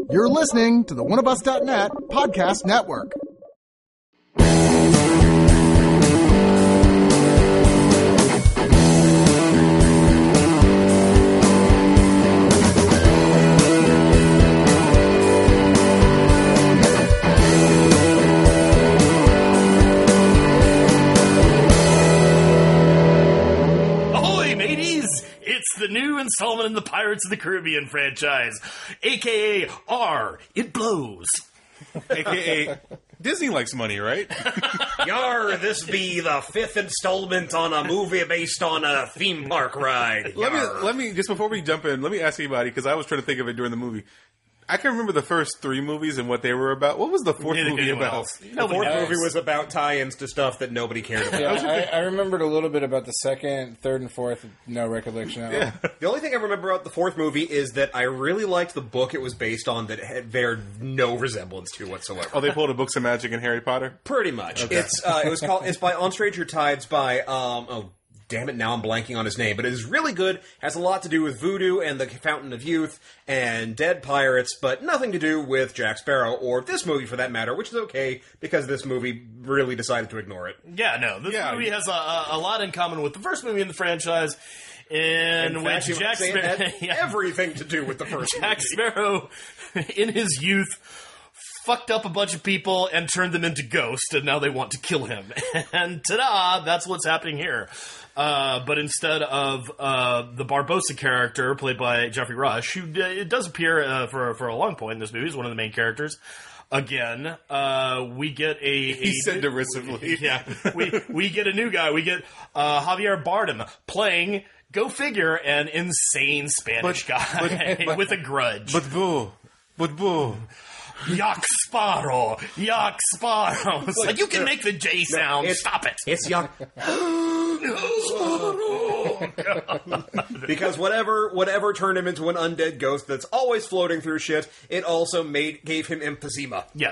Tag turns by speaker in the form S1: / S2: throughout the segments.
S1: You're listening to the oneofus.net podcast network.
S2: The new installment in the Pirates of the Caribbean franchise, a.k.a. R, It Blows.
S3: A.k.a. Disney likes money, right?
S4: Yar, this be the fifth installment on a movie based on a theme park ride.
S3: Let me just before we jump in, let me ask anybody, because I was trying to think of it during the movie. I can remember the first three movies and what they were about. What was the fourth movie about?
S4: The fourth movie was about tie-ins to stuff that nobody cared about.
S5: Yeah, I remembered a little bit about the second, third, and fourth. No recollection at all.
S4: The only thing I remember about the fourth movie is that I really liked the book it was based on that had bared no resemblance to whatsoever.
S3: Oh, they pulled a Books of Magic and Harry Potter?
S4: Pretty much. Okay. It's by On Stranger Tides by damn it, now I'm blanking on his name, but it is really good, has a lot to do with voodoo and the Fountain of Youth and dead pirates, but nothing to do with Jack Sparrow, or this movie for that matter, which is okay, because this movie really decided to ignore it.
S2: Yeah, no, this movie has a lot in common with the first movie in the franchise, in which Jack Sparrow
S4: had everything to do with the first movie.
S2: Jack Sparrow, in his youth, fucked up a bunch of people and turned them into ghosts, and now they want to kill him. And ta-da, that's what's happening here. But instead of the Barbossa character, played by Geoffrey Rush, who does appear for a long point in this movie, is one of the main characters. Again, we get
S3: He said derisively.
S2: Yeah, we get a new guy. We get Javier Bardem playing, go figure, an insane Spanish guy with a grudge.
S3: But boo.
S2: Yak Sparrow. It's like, you can make the J sound. Stop it.
S4: It's Yak. Because whatever turned him into an undead ghost that's always floating through shit, it also gave him emphysema.
S2: Yes.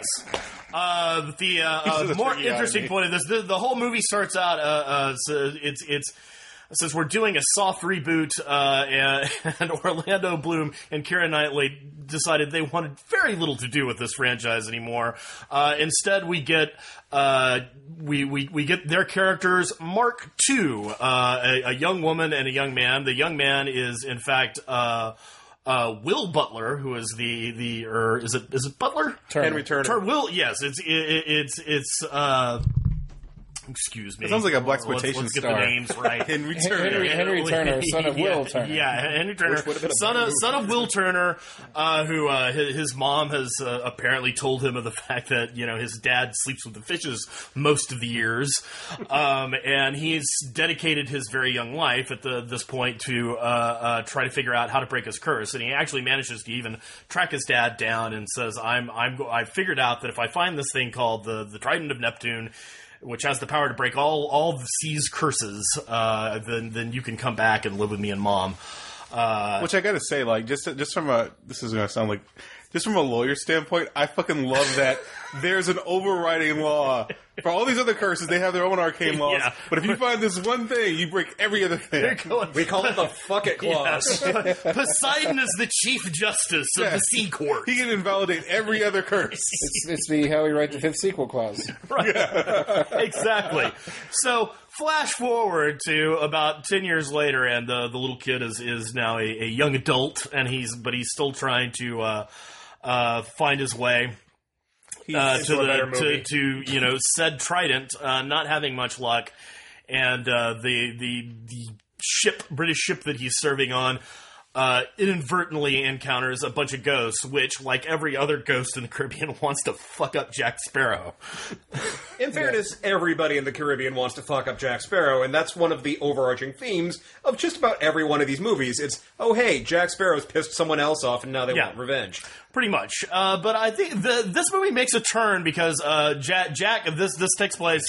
S2: The more interesting point of this, the whole movie starts out, it's since we're doing a soft reboot, and Orlando Bloom and Keira Knightley decided they wanted very little to do with this franchise anymore. Instead, we get we get their characters, Mark II, a young woman and a young man. The young man is in fact Will Butler, who is is it Butler?
S4: Henry Turner.
S2: Yes, it's excuse me.
S3: It sounds like a blaxploitation
S2: let's
S3: star.
S2: Get the names right.
S3: Henry Turner.
S5: Henry Turner, son of Will Turner.
S2: Yeah, Henry Turner, son of Will Turner, who his mom has apparently told him of the fact that his dad sleeps with the fishes most of the years, and he's dedicated his very young life at this point to try to figure out how to break his curse, and he actually manages to even track his dad down and says, I figured out that if I find this thing called the Trident of Neptune, which has the power to break all the sea's curses, then you can come back and live with me and Mom.
S3: Which I gotta say, like, just from this is gonna sound like, just from a lawyer standpoint, I fucking love that there's an overriding law. For all these other curses, they have their own arcane laws. Yeah. But if you find this one thing, you break every other thing.
S4: We call it the fuck it clause.
S2: Yeah. Poseidon is the chief justice of the sea court.
S3: He can invalidate every other curse.
S5: It's the how we write the fifth sequel clause.
S2: Right. Yeah. Exactly. So, flash forward to about 10 years later, and the little kid is now a young adult, and he's still trying to find his way to said Trident, not having much luck, and the British ship that he's serving on inadvertently encounters a bunch of ghosts, which, like every other ghost in the Caribbean, wants to fuck up Jack Sparrow.
S4: In fairness, everybody in the Caribbean wants to fuck up Jack Sparrow, and that's one of the overarching themes of just about every one of these movies. It's, oh hey, Jack Sparrow's pissed someone else off, and now they want revenge.
S2: Pretty much. But I think this movie makes a turn because Jack, this takes place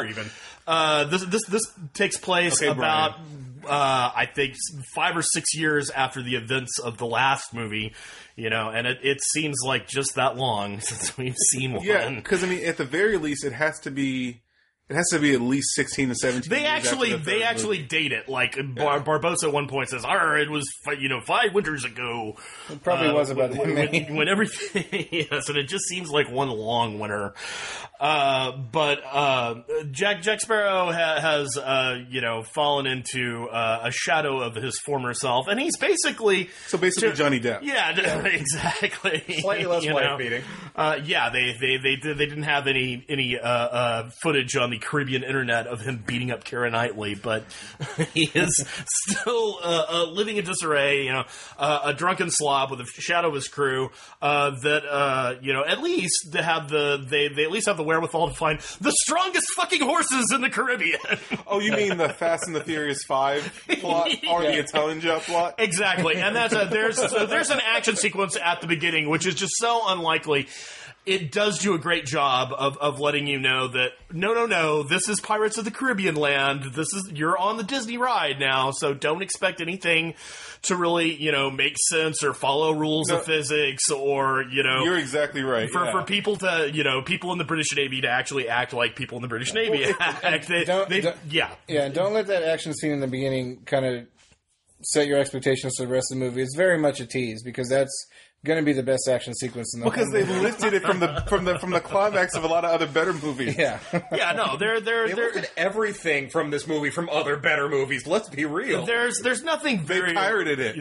S2: this takes place about I think 5 or 6 years after the events of the last movie, and it seems like just that long since we've seen one.
S3: Yeah, because, I mean, at the very least, it has to be It has to be at least 16 to 17.
S2: They
S3: years
S2: actually
S3: after the third movie.
S2: date it. Like Barbosa at one point says, "It was 5 winters ago."
S5: It probably was about that many.
S2: when everything. Yes, and it just seems like one long winter. But Jack Sparrow has fallen into a shadow of his former self, and he's basically
S3: Johnny Depp.
S2: Yeah, exactly.
S4: Slightly less wife beating.
S2: Yeah, they didn't have any footage on the Caribbean internet of him beating up Keira Knightley, but he is still living in disarray. A drunken slob with a shadow of his crew. At least they at least have the wherewithal to find the strongest fucking horses in the Caribbean.
S3: Oh, you mean the Fast and the Furious 5 plot or the Italian Job plot?
S2: Exactly, and there's an action sequence at the beginning which is just so unlikely. It does do a great job of letting you know that no, this is Pirates of the Caribbean land. You're on the Disney ride now, so don't expect anything to really, make sense or follow rules of physics or,
S3: You're exactly right.
S2: For people to, people in the British Navy to actually act like people in the British Navy act.
S5: And don't let that action scene in the beginning kind of set your expectations for the rest of the movie. It's very much a tease because that's going to be the best action sequence in the
S3: because they lifted it from the climax of a lot of other better movies.
S5: Yeah,
S2: yeah, no, they're
S4: lifted everything from this movie from other better movies. Let's be real.
S2: There's nothing very
S3: they pirated it.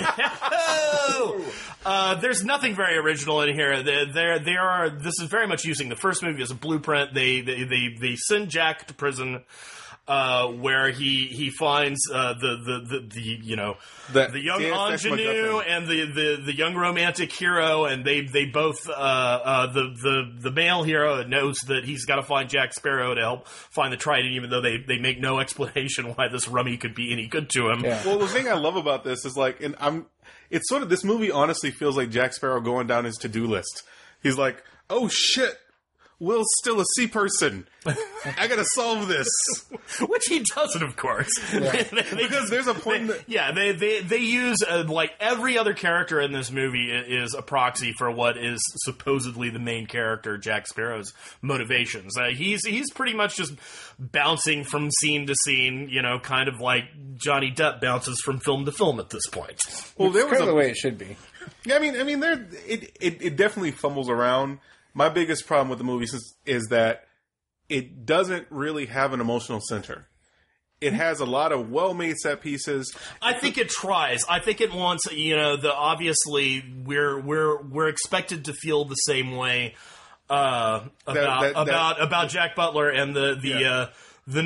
S2: There's nothing very original in here. This is very much using the first movie as a blueprint. They send Jack to prison. Where he finds the young ingenue and the young romantic hero, and they both the male hero knows that he's got to find Jack Sparrow to help find the trident, even though they make no explanation why this rummy could be any good to him.
S3: Yeah. Well, the thing I love about this is it's sort of, this movie honestly feels like Jack Sparrow going down his to-do list. He's like, oh shit, Will's still a sea person. I gotta solve this.
S2: Which he doesn't, of course.
S3: Yeah. Because there's a point
S2: they use, like, every other character in this movie is a proxy for what is supposedly the main character, Jack Sparrow's motivations. He's pretty much just bouncing from scene to scene, kind of like Johnny Depp bounces from film to film at this point.
S5: Well, there was kind of the way it should be.
S3: Yeah, I mean, it definitely fumbles around. My biggest problem with the movie is that it doesn't really have an emotional center. It has a lot of well-made set pieces.
S2: I think it tries. I think it wants, obviously we're expected to feel the same way about Jack Butler and the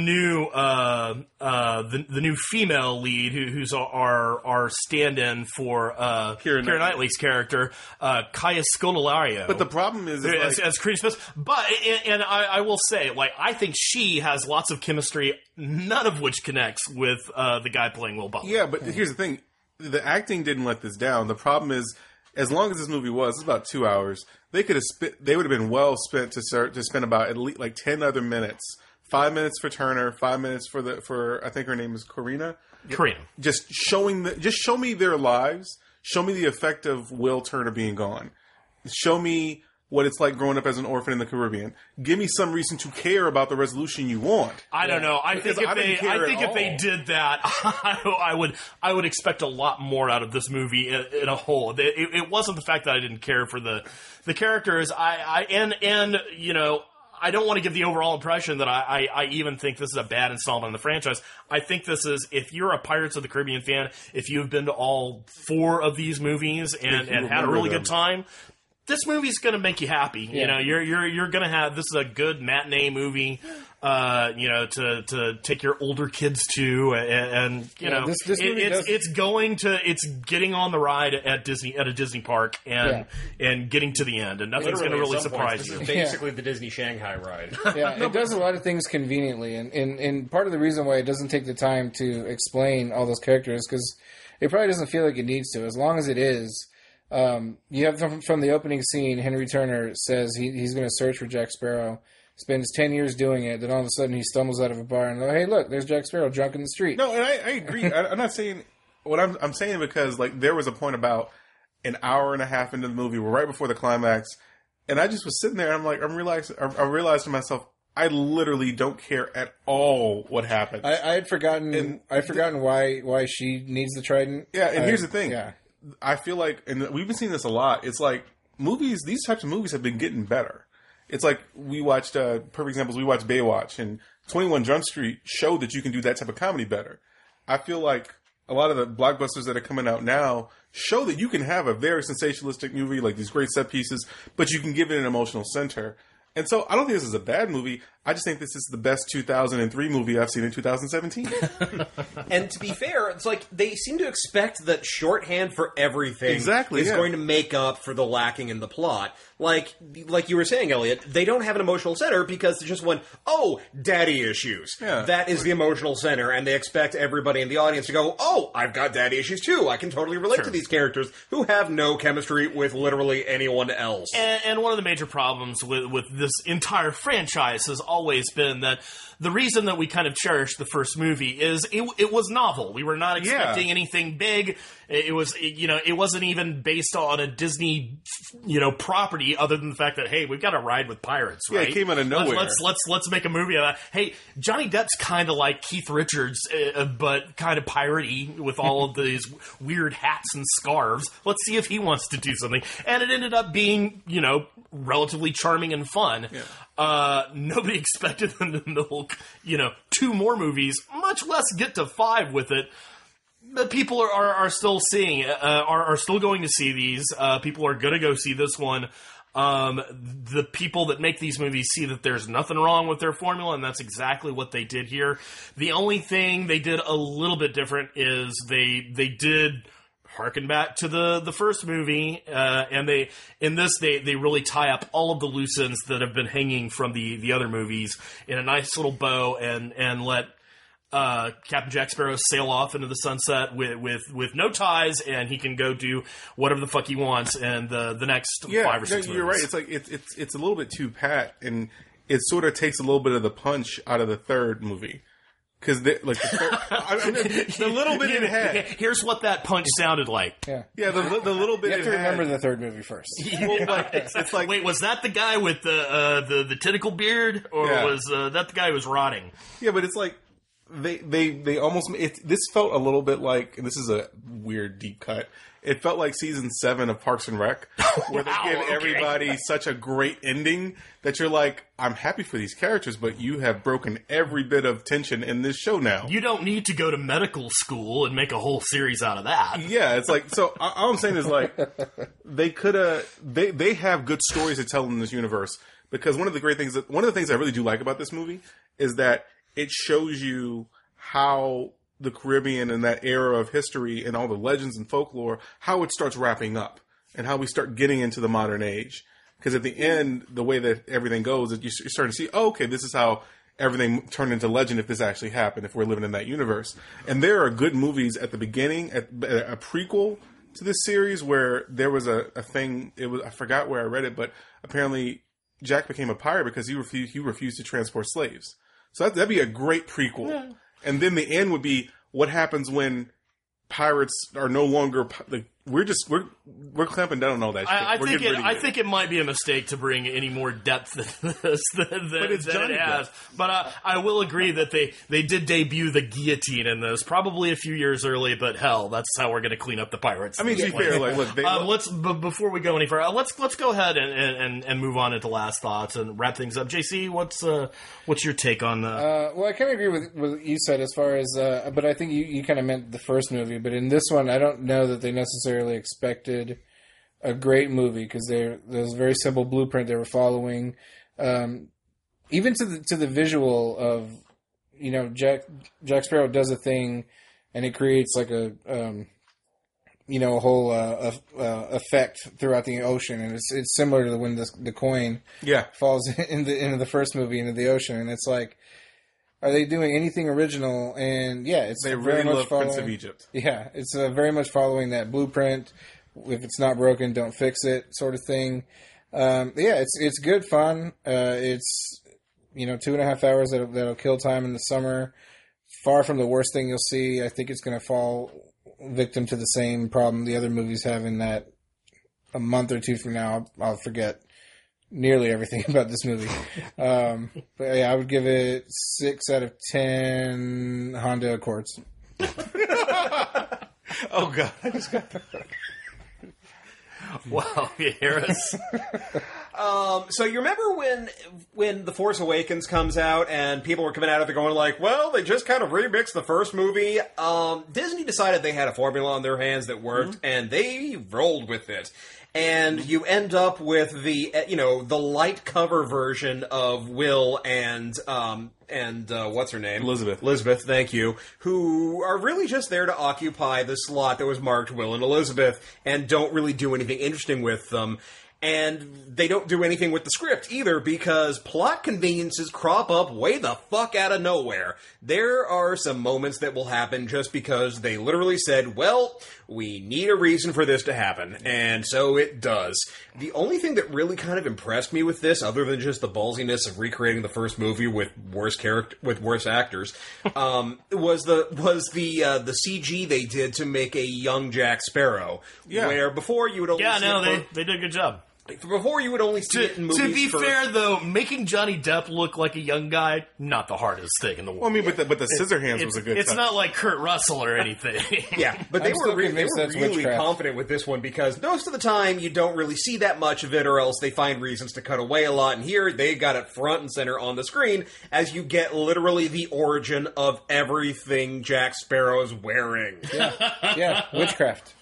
S2: new female lead who's our stand-in for Keira Knightley's character, Kaya Scodelario.
S3: But the problem is
S2: as Creed Smith. But and I will say, like, I think she has lots of chemistry, none of which connects with the guy playing Will Butler.
S3: Yeah, but here's the thing: the acting didn't let this down. The problem is, as long as this movie was, it's about 2 hours. They would have been well spent to spend about at least like 10 other minutes. 5 minutes for Turner, 5 minutes for I think her name is Corina. Just show me their lives. Show me the effect of Will Turner being gone. Show me what it's like growing up as an orphan in the Caribbean. Give me some reason to care about the resolution you want.
S2: I don't know. I think if they did that, I would expect a lot more out of this movie in a whole. It wasn't the fact that I didn't care for the characters. I don't want to give the overall impression that I even think this is a bad installment in the franchise. I think this is, if you're a Pirates of the Caribbean fan, if you've been to all 4 of these movies and had a really good time, this movie's going to make you happy.
S5: Yeah.
S2: You're going to have, this is a good matinee movie, to take your older kids to, and it's getting on the ride at a Disney park and getting to the end, and nothing's going to really surprise you.
S4: This is basically the Disney Shanghai ride.
S5: Yeah, it does a lot of things conveniently, and part of the reason why it doesn't take the time to explain all those characters because it probably doesn't feel like it needs to. As long as it is. You have from the opening scene, Henry Turner says he's going to search for Jack Sparrow, spends 10 years doing it, then all of a sudden he stumbles out of a bar and, hey, look, there's Jack Sparrow drunk in the street.
S3: No, and I agree. I'm not saying what I'm saying because, like, there was a point about an hour and a half into the movie, right before the climax, and I just was sitting there and I realized to myself, I literally don't care at all what happens.
S5: I had forgotten. I'd forgotten why she needs the trident.
S3: Yeah, and here's the thing.
S5: Yeah.
S3: I feel like, and we've been seeing this a lot. It's like these types of movies have been getting better. It's like we watched, perfect examples, we watched Baywatch, and 21 Jump Street showed that you can do that type of comedy better. I feel like a lot of the blockbusters that are coming out now show that you can have a very sensationalistic movie, like these great set pieces, but you can give it an emotional center. And so I don't think this is a bad movie. I just think this is the best 2003 movie I've seen in 2017.
S4: And to be fair, it's like they seem to expect that shorthand for everything is going to make up for the lacking in the plot. Like you were saying, Elliot, they don't have an emotional center because they just went, oh, daddy issues.
S3: Yeah.
S4: That is the emotional center, and they expect everybody in the audience to go, oh, I've got daddy issues too. I can totally relate to these characters who have no chemistry with literally anyone else.
S2: And one of the major problems with this entire franchise has always been that the reason that we kind of cherished the first movie is it was novel. We were not expecting anything big. It was, it wasn't even based on a Disney, property other than the fact that, hey, we've got a ride with pirates, right?
S3: Yeah, it came out of nowhere.
S2: Let's make a movie of that. Hey, Johnny Depp's kind of like Keith Richards, but kind of piratey with all of these weird hats and scarves. Let's see if he wants to do something. And it ended up being, relatively charming and fun. Yeah. Nobody expected them to milk, 2 more movies, much less get to 5 with it. But people are still seeing, are still going to see these. People are going to go see this one. The people that make these movies see that there's nothing wrong with their formula, and that's exactly what they did here. The only thing they did a little bit different is they did harken back to the first movie, and they really tie up all of the loose ends that have been hanging from the other movies in a nice little bow, and let Captain Jack Sparrow sail off into the sunset with no ties, and he can go do whatever the fuck he wants in the next 5 or 6 movies.
S3: You're right. It's like it's a little bit too pat, and it sort of takes a little bit of the punch out of the third movie. Because the little bit it had.
S2: Here's what that punch sounded like.
S3: Yeah, the little bit.
S5: You have to remember the third movie first.
S3: Well, it's like,
S2: wait, was that the guy with the tentacle beard, or was that the guy who was rotting?
S3: Yeah, but it's like they almost. This felt a little bit like, and this is a weird deep cut. It felt like season 7 of Parks and Rec, where they give everybody such a great ending that you're like, I'm happy for these characters, but you have broken every bit of tension in this show now.
S2: You don't need to go to medical school and make a whole series out of that.
S3: Yeah, it's like, so all I'm saying is like, they could have, they have good stories to tell in this universe, because one of the things I really do like about this movie is that it shows you how the Caribbean and that era of history and all the legends and folklore, how it starts wrapping up and how we start getting into the modern age. Because at the end, the way that everything goes, you're starting to see, oh, okay, this is how everything turned into legend if this actually happened, if we're living in that universe. And there are good movies at the beginning, a prequel to this series where there was a thing, I forgot where I read it, but apparently Jack became a pirate because he refused to transport slaves. So that'd be a great prequel. Yeah. And then the end would be what happens when pirates are no longer like, we're clamping down on all that shit.
S2: I think it might be a mistake to bring any more depth than this than it has. But I will agree that they did debut the guillotine in this, probably a few years early. But hell, that's how we're going to clean up the pirates.
S3: I mean, to be fair,
S2: look, before we go any further, let's go ahead and move on into last thoughts and wrap things up. JC, what's your take on the?
S5: Well, I kind of agree with what you said as far as, but I think you kind of meant the first movie. But in this one, I don't know that they necessarily expected a great movie, because there's a very simple blueprint they were following, even to the visual of, Jack Sparrow does a thing and it creates like a whole effect throughout the ocean, and it's similar to when the coin falls into the first movie into the ocean, and it's like, are they doing anything original? And yeah, it's
S3: they
S5: very
S3: really
S5: much
S3: love
S5: following,
S3: Prince of Egypt.
S5: Yeah, it's very much following that blueprint. If it's not broken, don't fix it, sort of thing. It's good fun. It's 2.5 hours that'll kill time in the summer. Far from the worst thing you'll see. I think it's going to fall victim to the same problem the other movies have, in that a month or two from now I'll forget nearly everything about this movie. But yeah, I would give it 6 out of 10 Honda Accords.
S3: Oh god, I just got
S2: Wow, Harris.
S4: So you remember when The Force Awakens comes out and people were coming out of it going like, well, they just kind of remixed the first movie. Disney decided they had a formula on their hands that worked, and they rolled with it. And you end up with the light cover version of Will and what's her name? Elizabeth, thank you. Who are really just there to occupy the slot that was marked Will and Elizabeth and don't really do anything interesting with them. And they don't do anything with the script either because plot conveniences crop up way the fuck out of nowhere. There are some moments that will happen just because they literally said, well, we need a reason for this to happen. And so it does. The only thing that really kind of impressed me with this, other than just the ballsiness of recreating the first movie with worse actors, was the CG they did to make a young Jack Sparrow.
S3: Yeah.
S4: Where before you would only
S2: they did a good job.
S4: Before you would only see it in movies.
S2: To be fair, though, making Johnny Depp look like a young guy, not the hardest thing in the world.
S3: Well, I mean, but the Scissorhands was a good
S2: It's
S3: touch.
S2: not like Kurt Russell or anything.
S4: Yeah, but they were really confident with this one because most of the time you don't really see that much of it or else they find reasons to cut away a lot. And here they got it front and center on the screen as you get literally the origin of everything Jack Sparrow's wearing.
S5: Yeah, witchcraft.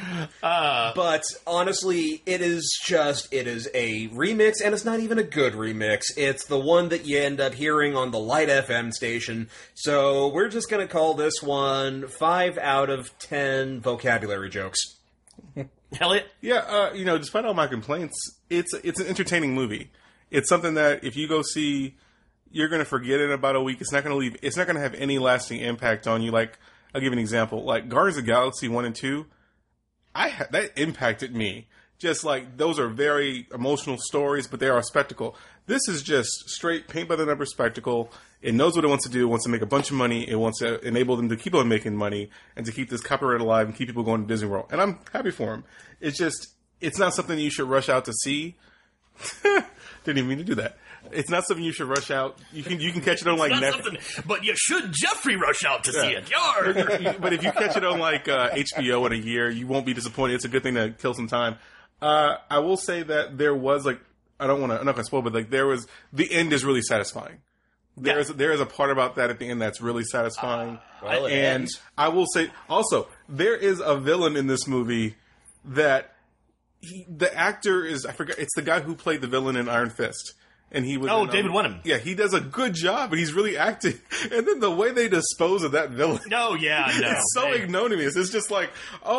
S4: But honestly, it is a remix, and it's not even a good remix. It's the one that you end up hearing on the Light FM station. So we're just going to call this one 5 out of 10 vocabulary jokes.
S2: Elliot?
S3: Yeah, despite all my complaints, it's an entertaining movie. It's something that if you go see, you're going to forget in about a week. It's not going to have any lasting impact on you. Like, I'll give you an example. Like Guardians of the Galaxy 1 and 2, that impacted me. Just like, those are very emotional stories, but they are a spectacle. This is just straight paint by the number spectacle. It knows what it wants to do. It wants to make a bunch of money. It wants to enable them to keep on making money and to keep this copyright alive and keep people going to Disney World. And I'm happy for them. It's not something you should rush out to see. Didn't even mean to do that. It's not something you should rush out. You can catch it on like
S2: Netflix, but you should Jeffrey rush out to see it. Yarr!
S3: But if you catch it on like HBO in a year, you won't be disappointed. It's a good thing to kill some time. I will say that there was like I'm not going to spoil, but like the end is really satisfying. There is a part about that at the end that's really satisfying. And I will say also there is a villain in this movie that the actor is I forgot it's the guy who played the villain in Iron Fist. And he was
S2: David Wenham.
S3: Yeah, he does a good job, but he's really acting. And then the way they dispose of that villain, it's so ignominious. It's just like,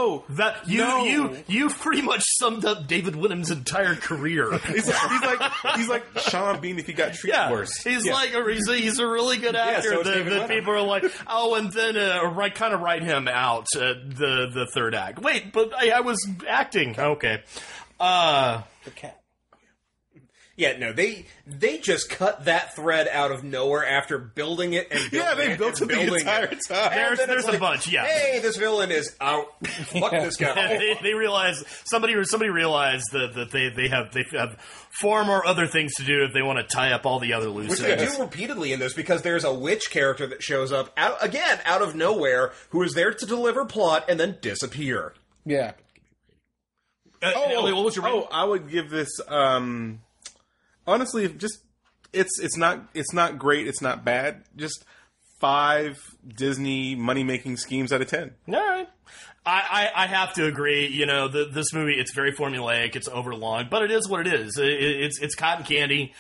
S2: you pretty much summed up David Wenham's entire career.
S3: he's like Sean Bean if he got treated worse.
S2: He's a really good actor.
S4: So
S2: that people are like, and then kind of write him out the third act. Wait, but I was acting. Okay,
S5: the cat.
S4: Yeah, no, they just cut that thread out of nowhere after building it and building
S3: they built it the entire time.
S2: There's a bunch, yeah.
S4: Hey, this villain is out. Fuck this guy.
S2: They realize somebody realized that they have far more other things to do if they want to tie up all the other loose
S4: Which
S2: ends.
S4: they do repeatedly in this because there's a witch character that shows up out of nowhere who is there to deliver plot and then disappear.
S5: Yeah.
S2: Ellie, what was your rating?
S3: I would give this. Honestly, just it's not great. It's not bad. Just 5 Disney money making schemes out of 10.
S2: All right. I have to agree. This movie, it's very formulaic. It's overlong, but it is what it is. It's cotton candy.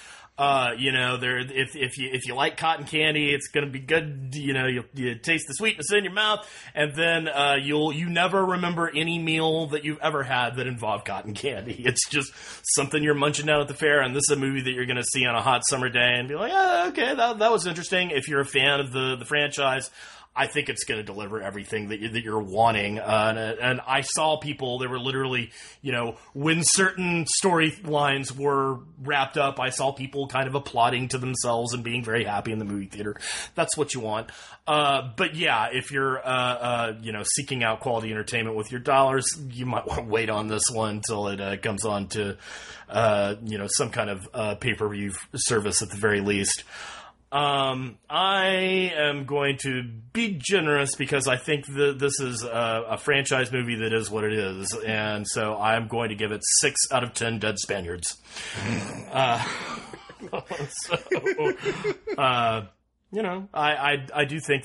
S2: If you like cotton candy, it's going to be good. You taste the sweetness in your mouth, and then you never remember any meal that you've ever had that involved cotton candy. It's just something you're munching down at the fair, and this is a movie that you're going to see on a hot summer day and be like, okay, that was interesting. If you're a fan of the franchise. I think it's going to deliver everything that you're wanting. And I saw people, they were literally, when certain storylines were wrapped up, I saw people kind of applauding to themselves and being very happy in the movie theater. That's what you want. But yeah, if you're, seeking out quality entertainment with your dollars, you might want to wait on this one until it comes on to, some kind of pay-per-view service at the very least. I am going to be generous because I think this is a franchise movie that is what it is, and so I'm going to give it 6 out of 10 dead Spaniards. I do think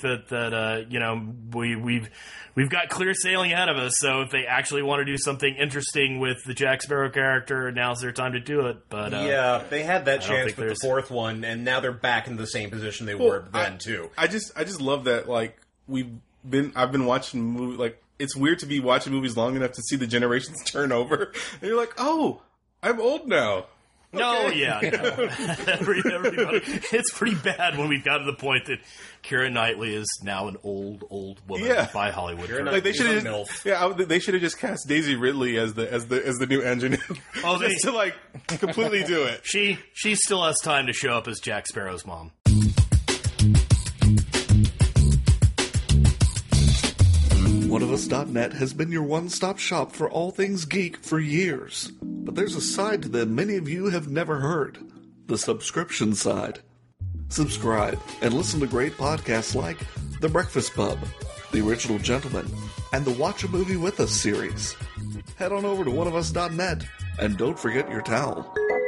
S2: that we've got clear sailing ahead of us. So if they actually want to do something interesting with the Jack Sparrow character, now's their time to do it. But
S4: they had that chance with the fourth one, and now they're back in the same position they were then too.
S3: I just love that. Like I've been watching movies. Like it's weird to be watching movies long enough to see the generations turn over, and you're like, oh, I'm old now.
S2: No, yeah, no. Everybody, it's pretty bad when we've got to the point that Keira Knightley is now an old woman by Hollywood.
S3: Like they should have just cast Daisy Ridley as the new engineer. Just to like completely do it.
S2: She still has time to show up as Jack Sparrow's mom.
S6: OneOfUs.net has been your one-stop shop for all things geek for years. But there's a side to them many of you have never heard. The subscription side. Subscribe and listen to great podcasts like The Breakfast Pub, The Original Gentleman, and the Watch a Movie With Us series. Head on over to OneOfUs.net and don't forget your towel.